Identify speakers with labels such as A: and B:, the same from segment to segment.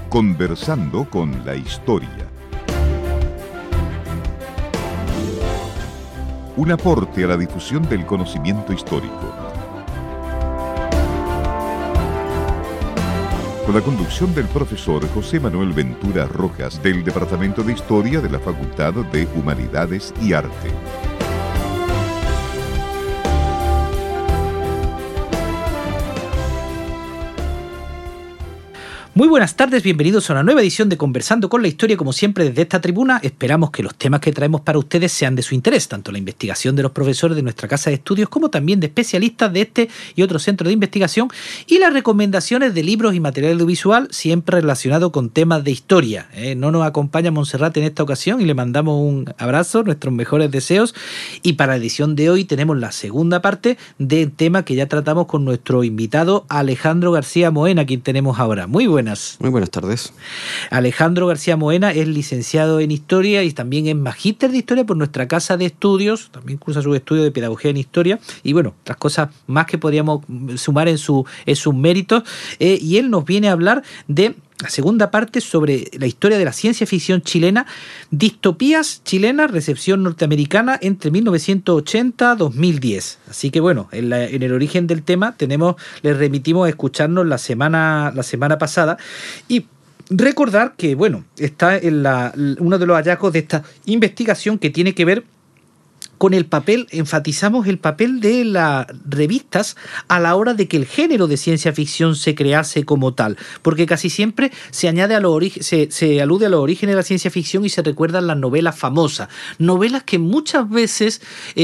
A: Conversando con la historia. Un aporte a la difusión del conocimiento histórico. Con la conducción del profesor José Manuel Ventura Rojas, del Departamento de Historia de la Facultad de Humanidades y Arte.
B: Muy buenas tardes, bienvenidos a una nueva edición de Conversando con la Historia. Como siempre, desde esta tribuna esperamos que los temas que traemos para ustedes sean de su interés, tanto la investigación de los profesores de nuestra casa de estudios como también de especialistas de este y otro centro de investigación, y las recomendaciones de libros y material audiovisual siempre relacionado con temas de historia. No nos acompaña Montserrat en esta ocasión y le mandamos un abrazo, nuestros mejores deseos, y para la edición de hoy tenemos la segunda parte del tema que ya tratamos con nuestro invitado Alejandro García Moena, quien tenemos ahora. Muy buenas.
C: Muy buenas tardes.
B: Alejandro García Moena es licenciado en Historia y también es magíster de Historia por nuestra casa de estudios, también cursa su estudio de Pedagogía en Historia y bueno, otras cosas más que podríamos sumar en sus méritos, y él nos viene a hablar de la segunda parte sobre la historia de la ciencia ficción chilena, distopías chilenas, recepción norteamericana entre 1980 y 2010. Así que bueno, en el origen del tema les remitimos a escucharnos la semana pasada y recordar que bueno, está uno de los hallazgos de esta investigación que tiene que ver con el papel, enfatizamos el papel de las revistas a la hora de que el género de ciencia ficción se crease como tal, porque casi siempre se alude a los orígenes de la ciencia ficción y se recuerdan las novelas famosas, novelas que muchas veces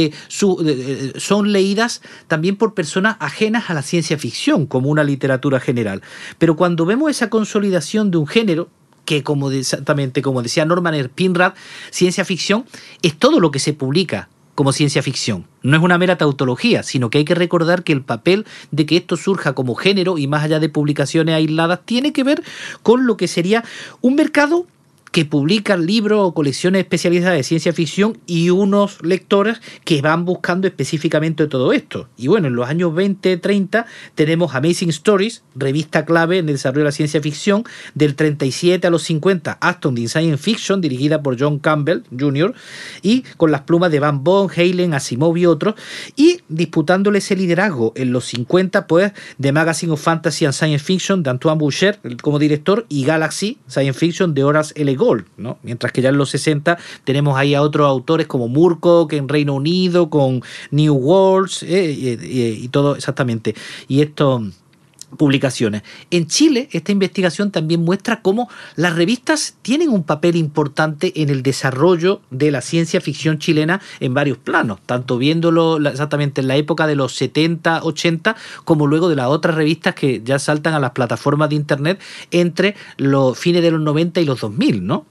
B: son leídas también por personas ajenas a la ciencia ficción como una literatura general, pero cuando vemos esa consolidación de un género que como decía Norman Spinrad, ciencia ficción es todo lo que se publica como ciencia ficción. No es una mera tautología, sino que hay que recordar que el papel de que esto surja como género y más allá de publicaciones aisladas tiene que ver con lo que sería un mercado que publican libros o colecciones especializadas de ciencia ficción y unos lectores que van buscando específicamente todo esto. Y bueno, en los años 20, 30 tenemos Amazing Stories, revista clave en el desarrollo de la ciencia ficción, del 37 a los 50, Aston in Science Fiction, dirigida por John Campbell Jr., y con las plumas de Van Vogt, Heinlein, Asimov y otros, y disputándole ese liderazgo en los 50, pues, The Magazine of Fantasy and Science Fiction, de Antoine Boucher como director, y Galaxy Science Fiction, de Horace L. Gold, ¿no? Mientras que ya en los 60 tenemos ahí a otros autores como Moorcock en Reino Unido, con New Worlds, y todo exactamente. Y esto publicaciones. En Chile, esta investigación también muestra cómo las revistas tienen un papel importante en el desarrollo de la ciencia ficción chilena en varios planos, tanto viéndolo exactamente en la época de los 70, 80, como luego de las otras revistas que ya saltan a las plataformas de internet entre los fines de los 90 y los 2000, ¿no?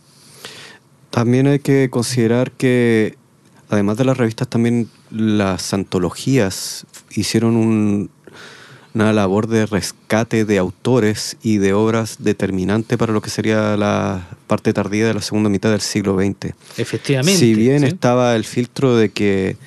C: También hay que considerar que, además de las revistas, también las antologías hicieron una labor de rescate de autores y de obras determinante para lo que sería la parte tardía de la segunda mitad del siglo XX.
B: Efectivamente.
C: Si bien
B: ¿sí?
C: Estaba el filtro de que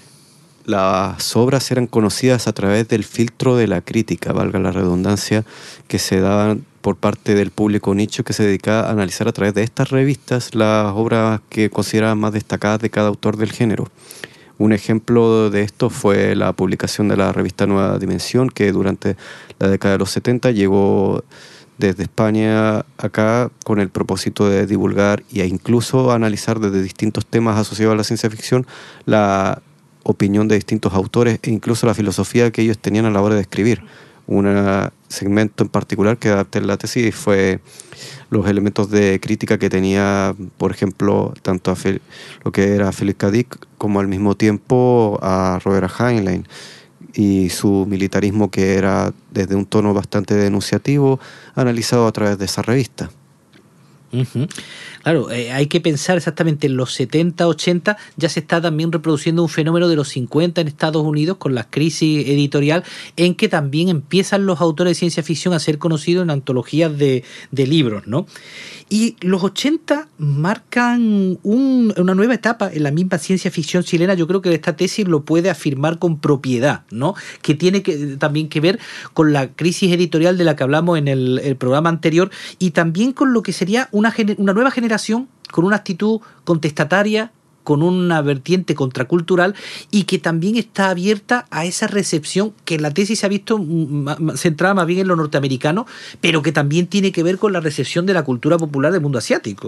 C: las obras eran conocidas a través del filtro de la crítica, valga la redundancia, que se daban por parte del público nicho que se dedicaba a analizar a través de estas revistas las obras que consideraban más destacadas de cada autor del género. Un ejemplo de esto fue la publicación de la revista Nueva Dimensión, que durante la década de los 70 llegó desde España acá con el propósito de divulgar e incluso analizar desde distintos temas asociados a la ciencia ficción la opinión de distintos autores e incluso la filosofía que ellos tenían a la hora de escribir. Un segmento en particular que adapté en la tesis fue los elementos de crítica que tenía, por ejemplo, tanto a lo que era Philip K. Dick como al mismo tiempo a Robert Heinlein y su militarismo, que era desde un tono bastante denunciativo, analizado a través de esa revista.
B: Ujú. Claro, hay que pensar exactamente en los 70, 80, ya se está también reproduciendo un fenómeno de los 50 en Estados Unidos con la crisis editorial, en que también empiezan los autores de ciencia ficción a ser conocidos en antologías de libros, ¿no? Y los 80 marcan una nueva etapa en la misma ciencia ficción chilena. Yo creo que esta tesis lo puede afirmar con propiedad, ¿no? Que tiene también que ver con la crisis editorial de la que hablamos en el programa anterior, y también con lo que sería una nueva generación con una actitud contestataria, con una vertiente contracultural, y que también está abierta a esa recepción que en la tesis se ha visto centrada más bien en lo norteamericano, pero que también tiene que ver con la recepción de la cultura popular del mundo asiático.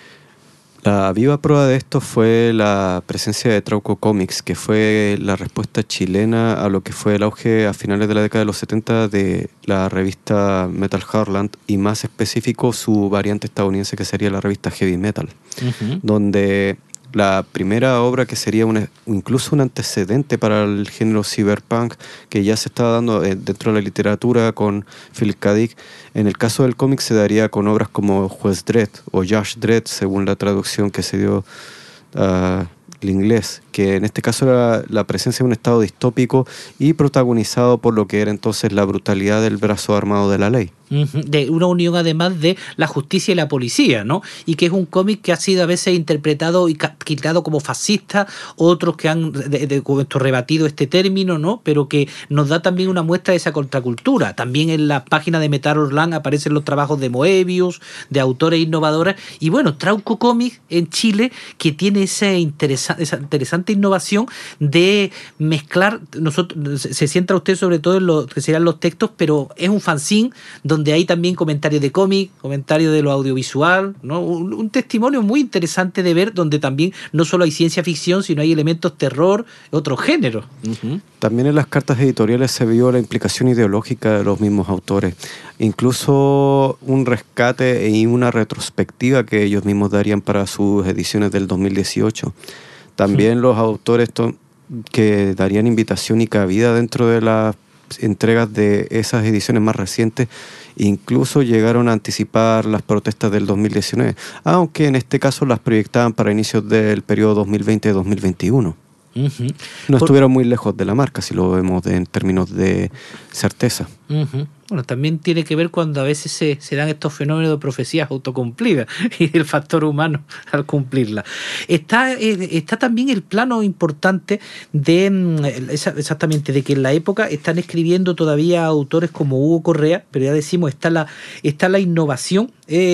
C: La viva prueba de esto fue la presencia de Trauco Comics, que fue la respuesta chilena a lo que fue el auge a finales de la década de los 70 de la revista Metal Heartland, y más específico su variante estadounidense, que sería la revista Heavy Metal, donde la primera obra, que sería incluso un antecedente para el género cyberpunk, que ya se estaba dando dentro de la literatura con Philip K. Dick. En el caso del cómic se daría con obras como Juez Dredd o Judge Dredd, según la traducción que se dio al inglés, que en este caso era la presencia de un estado distópico y protagonizado por lo que era entonces la brutalidad del brazo armado de la ley.
B: De una unión además de la justicia y la policía, ¿no? Y que es un cómic que ha sido a veces interpretado y quitado como fascista, otros que han rebatido este término, ¿no? Pero que nos da también una muestra de esa contracultura. También en la página de Metal Hurlant aparecen los trabajos de Moebius, de autores innovadores, y bueno, Trauco Comics en Chile, que tiene esa interesante innovación de mezclar, se centra usted sobre todo en lo que serían los textos, pero es un fanzine donde hay también comentarios de cómic, comentarios de lo audiovisual, ¿no? Un testimonio muy interesante de ver, donde también no solo hay ciencia ficción, sino hay elementos terror, otros géneros.
C: También en las cartas editoriales se vio la implicación ideológica de los mismos autores, incluso un rescate y una retrospectiva que ellos mismos darían para sus ediciones del 2018. También los autores que darían invitación y cabida dentro de las entregas de esas ediciones más recientes, incluso llegaron a anticipar las protestas del 2019, aunque en este caso las proyectaban para inicios del periodo 2020-2021. No estuvieron muy lejos de la marca, si lo vemos en términos de certeza.
B: Bueno, también tiene que ver cuando a veces se dan estos fenómenos de profecías autocumplidas y el factor humano al cumplirla. Está también el plano importante de exactamente de que en la época están escribiendo todavía autores como Hugo Correa, pero ya decimos, está la innovación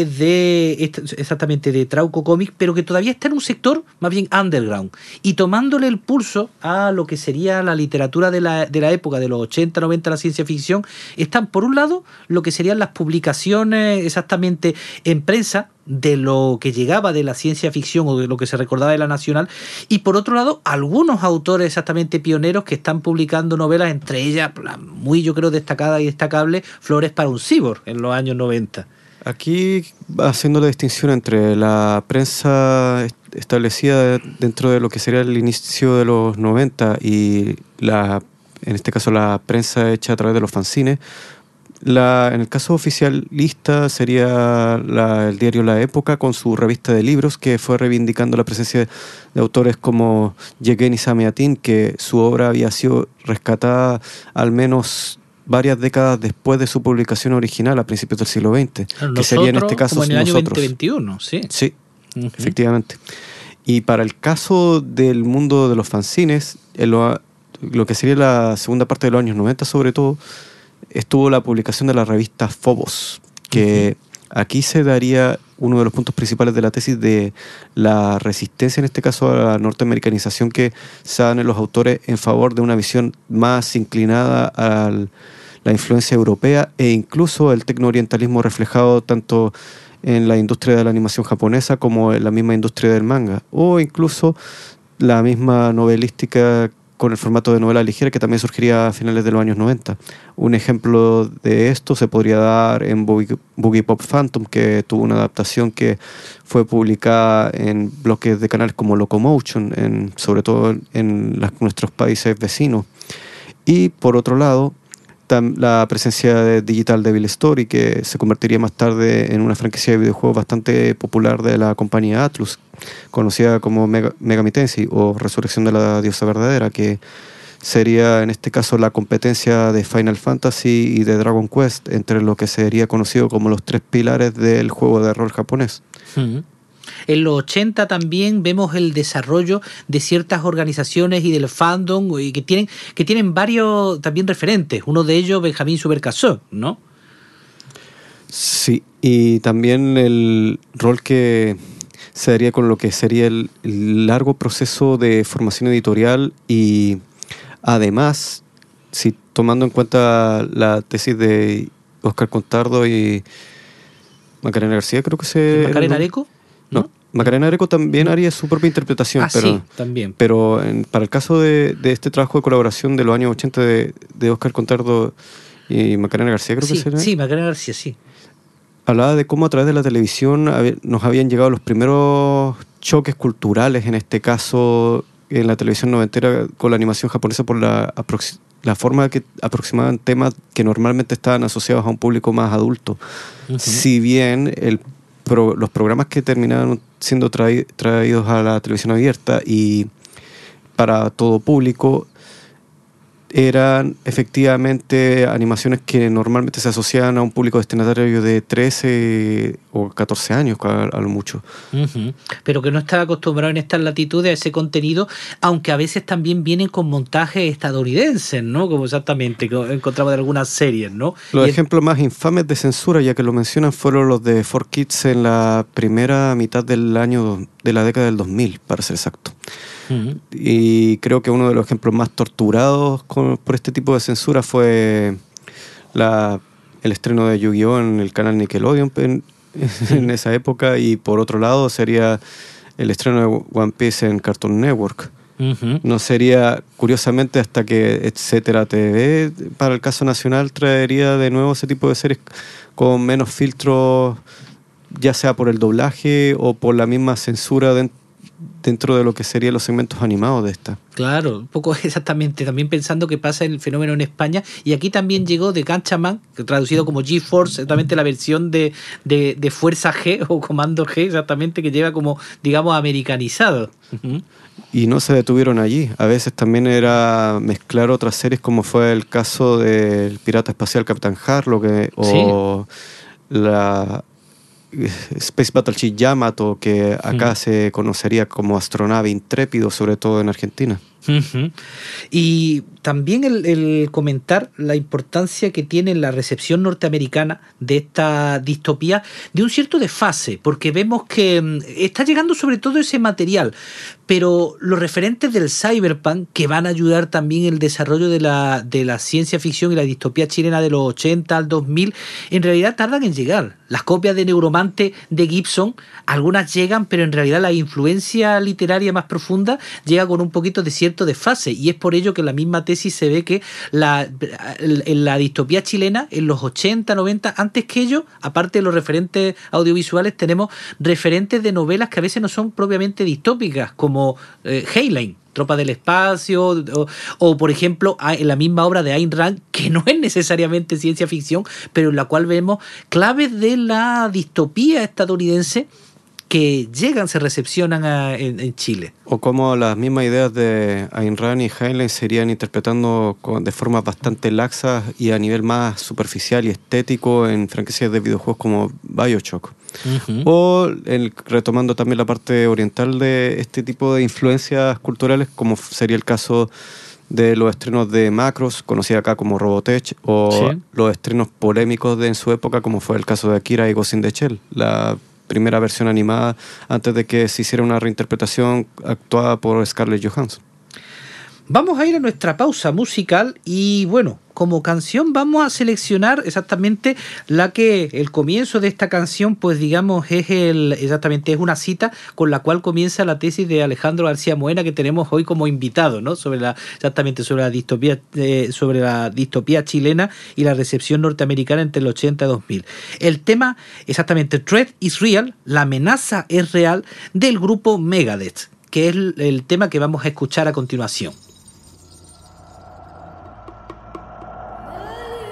B: exactamente de Trauco Comics, pero que todavía está en un sector más bien underground, y tomándole el pulso a lo que sería la literatura de la época, de los 80, 90, la ciencia ficción. Están, por un lado, lo que serían las publicaciones exactamente en prensa de lo que llegaba de la ciencia ficción o de lo que se recordaba de la nacional, y por otro lado algunos autores exactamente pioneros que están publicando novelas, entre ellas muy, yo creo, destacada y destacable, Flores para un Cyborg en los años 90.
C: Aquí haciendo la distinción entre la prensa establecida dentro de lo que sería el inicio de los 90 y en este caso la prensa hecha a través de los fanzines. En el caso oficialista sería el diario La Época, con su revista de libros, que fue reivindicando la presencia de autores como Yegeni Samiatin, que su obra había sido rescatada al menos varias décadas después de su publicación original a principios del siglo XX, que sería en este caso
B: como en el año
C: nosotros.
B: 2021, sí.
C: Sí, efectivamente. Y para el caso del mundo de los fanzines, lo que sería la segunda parte de los años 90 sobre todo, estuvo la publicación de la revista Phobos, que aquí se daría uno de los puntos principales de la tesis de la resistencia, en este caso a la norteamericanización, que se dan en los autores en favor de una visión más inclinada a la influencia europea, e incluso el tecnoorientalismo reflejado tanto en la industria de la animación japonesa como en la misma industria del manga, o incluso la misma novelística con el formato de novela ligera, que también surgiría a finales de los años 90. Un ejemplo de esto se podría dar en Boogie Pop Phantom, que tuvo una adaptación que fue publicada en bloques de canales como Locomotion, sobre todo en nuestros países vecinos. Y por otro lado, la presencia digital de Bill Story, que se convertiría más tarde en una franquicia de videojuegos bastante popular de la compañía Atlus, conocida como Megami Tensei o Resurrección de la Diosa Verdadera, que sería en este caso la competencia de Final Fantasy y de Dragon Quest, entre lo que sería conocido como los 3 pilares del juego de rol japonés.
B: En los 80 también vemos el desarrollo de ciertas organizaciones y del fandom y que tienen varios también referentes. Uno de ellos, Benjamín Subercaseaux, ¿no?
C: Sí, y también el rol que se daría con lo que sería el largo proceso de formación editorial y además, si tomando en cuenta la tesis de Óscar Contardo y Macarena García, creo que se...
B: ¿Macarena Areco?
C: No, Macarena Areco también haría su propia interpretación,
B: sí, también.
C: Pero para el caso de este trabajo de colaboración de los años 80 de Óscar Contardo y Macarena García, creo que será.
B: Sí, Macarena García, sí.
C: Hablaba de cómo a través de la televisión nos habían llegado los primeros choques culturales, en este caso en la televisión noventera, con la animación japonesa por la forma que aproximaban temas que normalmente estaban asociados a un público más adulto. Si bien los programas que terminaron siendo traídos a la televisión abierta y para todo público eran efectivamente animaciones que normalmente se asociaban a un público destinatario de 13 o 14 años a lo mucho.
B: Pero que no estaba acostumbrado en estas latitudes a ese contenido, aunque a veces también vienen con montajes estadounidenses, ¿no? Como exactamente que encontramos de algunas series, ¿no?
C: Los ejemplos más infames de censura, ya que lo mencionan, fueron los de 4Kids en la primera mitad del año de la década del 2000, para ser exacto. Y creo que uno de los ejemplos más torturados por este tipo de censura fue el estreno de Yu-Gi-Oh! En el canal Nickelodeon en esa época, y por otro lado sería el estreno de One Piece en Cartoon Network. No sería, curiosamente, hasta que Etcétera TV, para el caso nacional, traería de nuevo ese tipo de series con menos filtros, ya sea por el doblaje o por la misma censura dentro de lo que serían los segmentos animados de esta.
B: Claro, un poco exactamente, también pensando que pasa el fenómeno en España, y aquí también llegó de Gunchaman, traducido como G-Force, exactamente la versión de Fuerza G o Comando G, exactamente, que llega como, digamos, americanizado.
C: Y no se detuvieron allí, a veces también era mezclar otras series, como fue el caso del pirata espacial Capitán Harlock o la Space Battleship Yamato, que acá se conocería como Astronave Intrépido, sobre todo en Argentina.
B: Y también el comentar la importancia que tiene la recepción norteamericana de esta distopía, de un cierto desfase, porque vemos que está llegando sobre todo ese material, pero los referentes del cyberpunk, que van a ayudar también el desarrollo de la ciencia ficción y la distopía chilena de los 80 al 2000, en realidad tardan en llegar. Las copias de Neuromante de Gibson, algunas llegan, pero en realidad la influencia literaria más profunda llega con un poquito de cierto desfase, y es por ello que en la misma tesis se ve que en la distopía chilena, en los 80, 90, antes que ello, aparte de los referentes audiovisuales, tenemos referentes de novelas que a veces no son propiamente distópicas, como Heinlein, Tropa del Espacio, o por ejemplo en la misma obra de Ayn Rand, que no es necesariamente ciencia ficción, pero en la cual vemos claves de la distopía estadounidense que llegan, se recepcionan en Chile.
C: O como las mismas ideas de Ayn Rand y Heinlein se irían interpretando de formas bastante laxas y a nivel más superficial y estético en franquicias de videojuegos como BioShock. O retomando también la parte oriental de este tipo de influencias culturales, como sería el caso de los estrenos de Macross, conocida acá como Robotech, o los estrenos polémicos en su época, como fue el caso de Akira y Ghost in the Shell, la primera versión animada antes de que se hiciera una reinterpretación actuada por Scarlett Johansson.
B: Vamos a ir a nuestra pausa musical y bueno, como canción vamos a seleccionar exactamente la que el comienzo de esta canción, pues digamos, es una cita con la cual comienza la tesis de Alejandro García Moena, que tenemos hoy como invitado, ¿no? Sobre la distopía chilena y la recepción norteamericana entre el 80 y 2000. El tema, exactamente, Threat is Real, la amenaza es real, del grupo Megadeth, que es el tema que vamos a escuchar a continuación.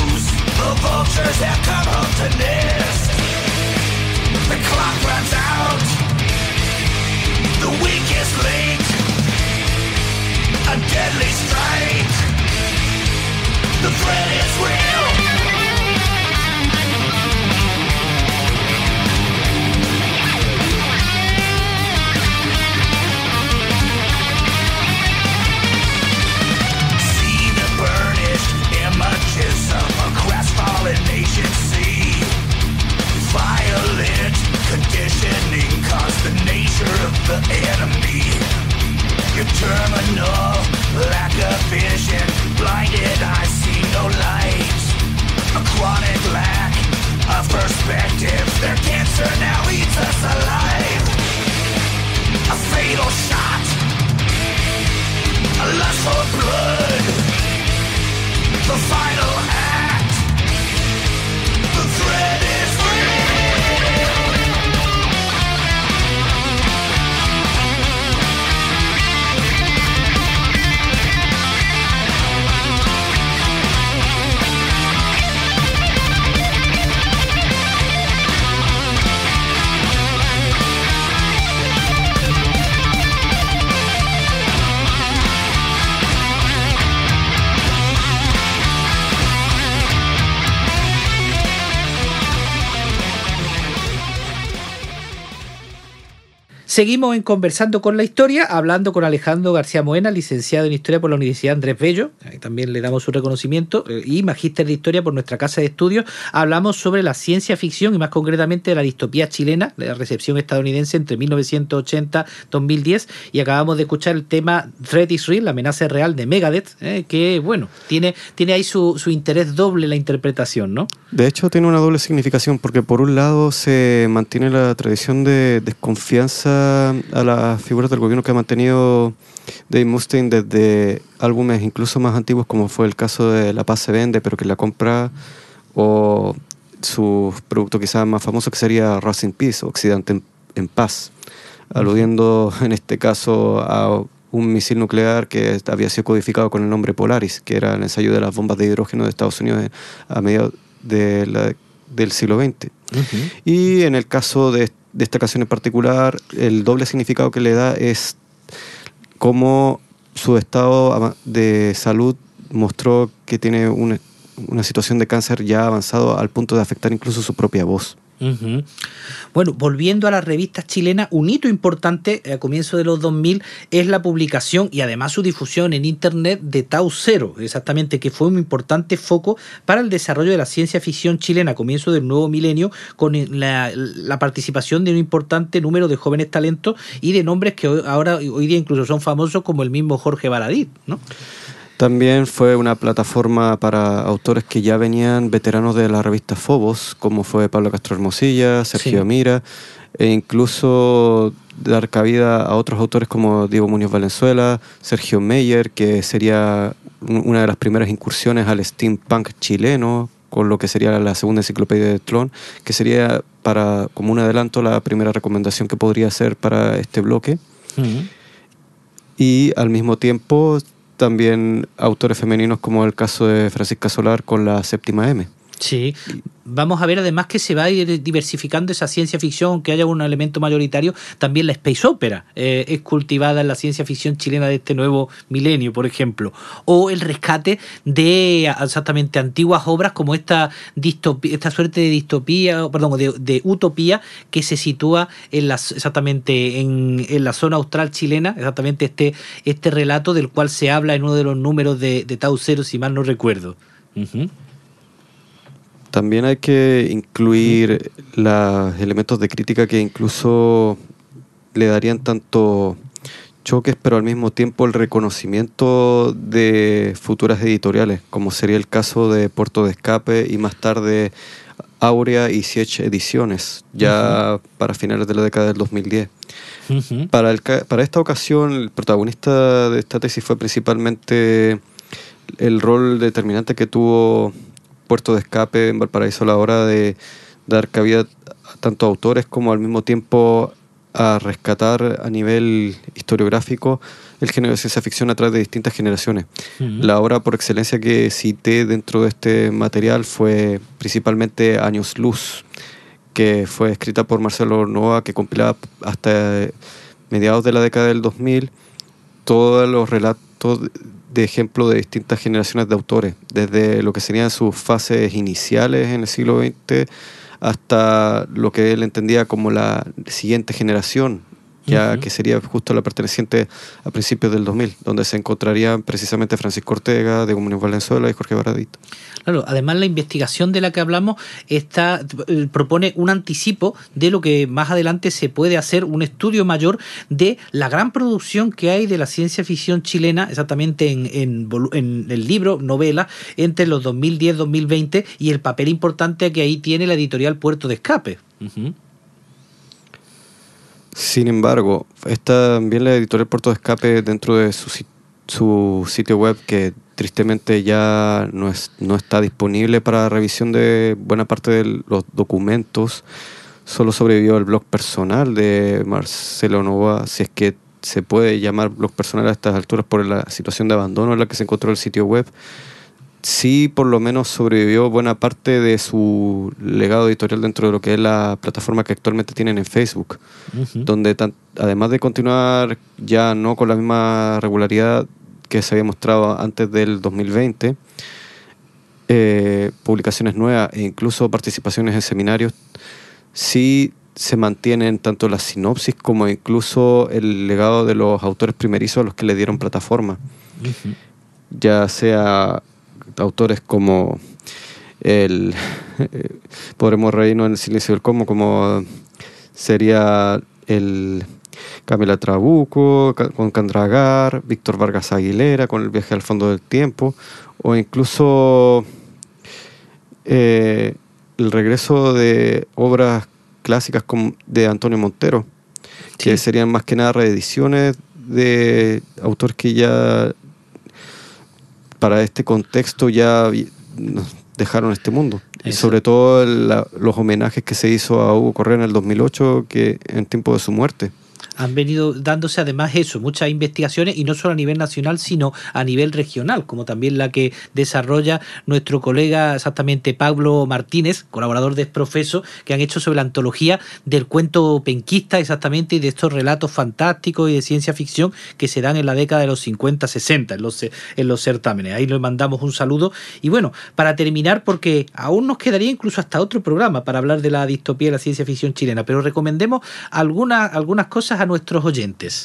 D: close. The vultures have come home to nest. The clock runs out. The weakest link. A deadly strike. The threat is real. See the burnished images of a crestfallen nation. See violent conditioning caused the nature of the enemy. Your terminal lack of vision, blinded I see no light. A chronic lack of perspective, their cancer now eats us alive. A fatal shot, a lust for blood. The final act, the threat is real.
B: Seguimos en Conversando con la Historia, hablando con Alejandro García Moena, licenciado en Historia por la Universidad Andrés Bello, también le damos su reconocimiento, y magíster de Historia por nuestra Casa de Estudios. Hablamos sobre la ciencia ficción y más concretamente de la distopía chilena, la recepción estadounidense entre 1980 y 2010, y acabamos de escuchar el tema Threat is Real, la amenaza es real de Megadeth, que bueno, tiene ahí su interés doble la interpretación, ¿no?
C: De hecho tiene una doble significación, porque por un lado se mantiene la tradición de desconfianza a las figuras del gobierno que ha mantenido Dave Mustaine desde álbumes incluso más antiguos, como fue el caso de La Paz se vende, pero que la compra, o su producto quizás más famoso que sería Rust in Peace, Occidente en paz, aludiendo en este caso a un misil nuclear que había sido codificado con el nombre Polaris, que era el ensayo de las bombas de hidrógeno de Estados Unidos a mediados del siglo XX. Y en el caso de esta canción en particular, el doble significado que le da es cómo su estado de salud mostró que tiene una situación de cáncer ya avanzado al punto de afectar incluso su propia voz.
B: Uh-huh. Bueno, volviendo a las revistas chilenas, un hito importante a comienzos de los 2000 es la publicación y además su difusión en internet de Tau Cero, exactamente, que fue un importante foco para el desarrollo de la ciencia ficción chilena a comienzos del nuevo milenio, con la participación de un importante número de jóvenes talentos y de nombres que hoy día incluso son famosos, como el mismo Jorge Baradit, ¿no?
C: También fue una plataforma para autores que ya venían veteranos de la revista Phobos, como fue Pablo Castro Hermosilla, Sergio Mira, e incluso dar cabida a otros autores como Diego Muñoz Valenzuela, Sergio Meyer, que sería una de las primeras incursiones al steampunk chileno, con lo que sería la segunda enciclopedia de Tlón, que sería como un adelanto la primera recomendación que podría hacer para este bloque. Uh-huh. Y al mismo tiempo también autores femeninos, como el caso de Francisca Solar con la Séptima M.
B: Sí, vamos a ver además que se va a ir diversificando esa ciencia ficción, que haya un elemento mayoritario. También la space opera es cultivada en la ciencia ficción chilena de este nuevo milenio, por ejemplo, o el rescate de exactamente antiguas obras como esta suerte de distopía, de utopía que se sitúa en la zona austral chilena, exactamente este relato del cual se habla en uno de los números de Tau Cero, si mal no recuerdo. Uh-huh.
C: También hay que incluir los elementos de crítica que incluso le darían tanto choques, pero al mismo tiempo el reconocimiento de futuras editoriales, como sería el caso de Puerto de Escape y más tarde Aurea y Siech Ediciones, ya para finales de la década del 2010. Uh-huh. Para esta ocasión, el protagonista de esta tesis fue principalmente el rol determinante que tuvo Puerto de Escape en Valparaíso a la hora de dar cabida a tanto autores como al mismo tiempo a rescatar a nivel historiográfico el género de ciencia ficción a través de distintas generaciones.
B: Ujú.
C: La obra por excelencia que cité dentro de este material fue principalmente Años Luz, que fue escrita por Marcelo Novoa, que compilaba hasta mediados de la década del 2000 todos los relatos de ejemplo de distintas generaciones de autores, desde lo que serían sus fases iniciales en el siglo XX hasta lo que él entendía como la siguiente generación, ya que sería justo la perteneciente a principios del 2000, donde se encontrarían precisamente Francisco Ortega, Diego Muñoz Valenzuela y Jorge Baradit.
B: Claro, además la investigación de la que hablamos propone un anticipo de lo que más adelante se puede hacer, un estudio mayor de la gran producción que hay de la ciencia ficción chilena, exactamente en el libro, novela, entre los 2010-2020 y el papel importante que ahí tiene la editorial Puerto de Escape. Uh-huh.
C: Sin embargo, está también la editorial Puerto de Escape dentro de su sitio web, que tristemente ya no está disponible para revisión de buena parte de los documentos. Solo sobrevivió el blog personal de Marcelo Novoa, si es que se puede llamar blog personal a estas alturas por la situación de abandono en la que se encontró el sitio web. Sí, por lo menos sobrevivió buena parte de su legado editorial dentro de lo que es la plataforma que actualmente tienen en Facebook, donde además de continuar ya no con la misma regularidad que se había mostrado antes del 2020, publicaciones nuevas e incluso participaciones en seminarios, sí se mantienen tanto las sinopsis como incluso el legado de los autores primerizos a los que le dieron plataforma. Ya sea autores como podremos reírnos en el silencio del como sería el Camila Trabuco con Candragar, Víctor Vargas Aguilera con El viaje al fondo del tiempo, o incluso el regreso de obras clásicas de Antonio Montero, que serían más que nada reediciones de autores que ya para este contexto ya nos dejaron este mundo. Eso. Y sobre todo los homenajes que se hizo a Hugo Correa en el 2008, que en tiempo de su muerte.
B: Han venido dándose además muchas investigaciones, y no solo a nivel nacional, sino a nivel regional, como también la que desarrolla nuestro colega exactamente Pablo Martínez, colaborador de Exprofeso, que han hecho sobre la antología del cuento penquista exactamente, y de estos relatos fantásticos y de ciencia ficción que se dan en la década de los 50-60 en los certámenes. Ahí le mandamos un saludo. Y bueno, para terminar, porque aún nos quedaría incluso hasta otro programa para hablar de la distopía y la ciencia ficción chilena, pero recomendemos algunas cosas a nuestros oyentes.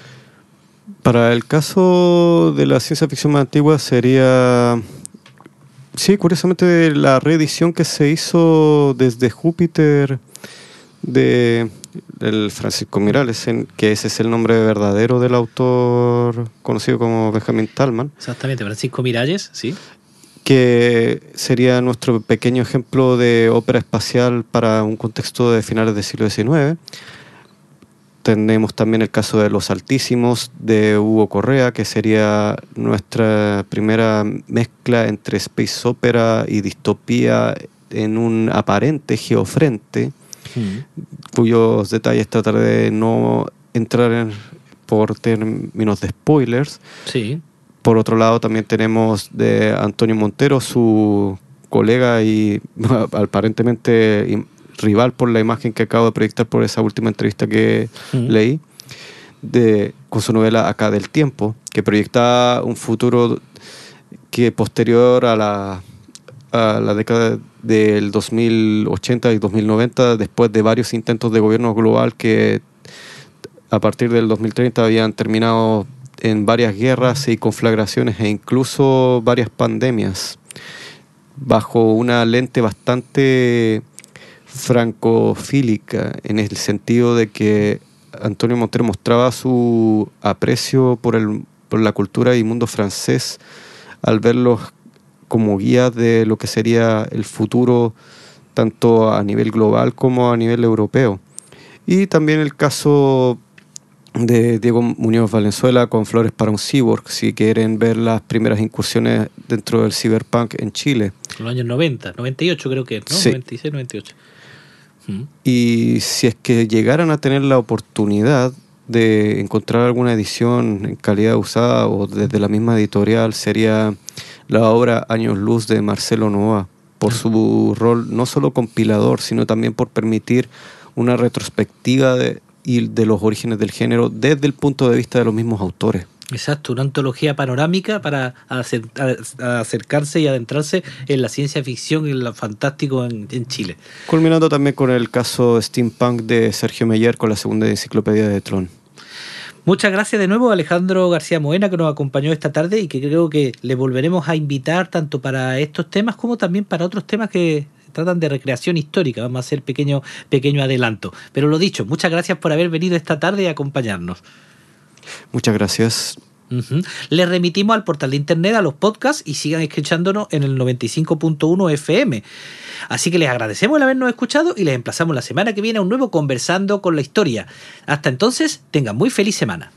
C: Para el caso de la ciencia ficción más antigua sería, sí, curiosamente, la reedición que se hizo desde Júpiter del Francisco Miralles, que ese es el nombre verdadero del autor conocido como Benjamin Talman.
B: Exactamente, Francisco Miralles, sí.
C: Que sería nuestro pequeño ejemplo de ópera espacial para un contexto de finales del siglo XIX. Tenemos también el caso de Los Altísimos de Hugo Correa, que sería nuestra primera mezcla entre space opera y distopía en un aparente geofrente, cuyos detalles trataré de no entrar por términos de spoilers.
B: Sí.
C: Por otro lado, también tenemos de Antonio Montero, su colega y aparentemente rival por la imagen que acabo de proyectar por esa última entrevista que leí, con su novela Acá del Tiempo, que proyecta un futuro que posterior a la década del 2080 y 2090, después de varios intentos de gobierno global que a partir del 2030 habían terminado en varias guerras y conflagraciones e incluso varias pandemias, bajo una lente bastante francofílica, en el sentido de que Antonio Montero mostraba su aprecio por la cultura y mundo francés al verlos como guías de lo que sería el futuro tanto a nivel global como a nivel europeo. Y también el caso de Diego Muñoz Valenzuela con Flores para un Cyborg, si quieren ver las primeras incursiones dentro del cyberpunk en Chile.
B: En los años 90, 98 creo que es, ¿no?
C: Sí.
B: 96, 98.
C: Y si es que llegaran a tener la oportunidad de encontrar alguna edición en calidad usada o desde la misma editorial sería la obra Años Luz de Marcelo Novoa, por su rol no solo compilador, sino también por permitir una retrospectiva de los orígenes del género desde el punto de vista de los mismos autores.
B: Exacto, una antología panorámica para acercarse y adentrarse en la ciencia ficción y en lo fantástico en Chile.
C: Culminando también con el caso Steampunk de Sergio Meyer con la segunda enciclopedia de Tron.
B: Muchas gracias de nuevo a Alejandro García Moena, que nos acompañó esta tarde y que creo que le volveremos a invitar tanto para estos temas como también para otros temas que tratan de recreación histórica. Vamos a hacer pequeño adelanto. Pero lo dicho, muchas gracias por haber venido esta tarde y acompañarnos.
C: Muchas gracias.
B: Les remitimos al portal de internet, a los podcasts, y sigan escuchándonos en el 95.1 FM. Así que les agradecemos el habernos escuchado y les emplazamos la semana que viene a un nuevo Conversando con la Historia. Hasta entonces, tengan muy feliz semana.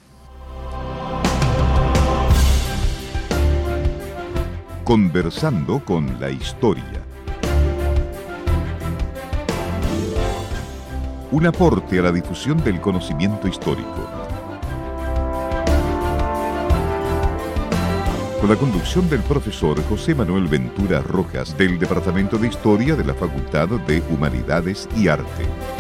A: Conversando con la Historia. Un aporte a la difusión del conocimiento histórico. Con la conducción del profesor José Manuel Ventura Rojas, del Departamento de Historia de la Facultad de Humanidades y Arte.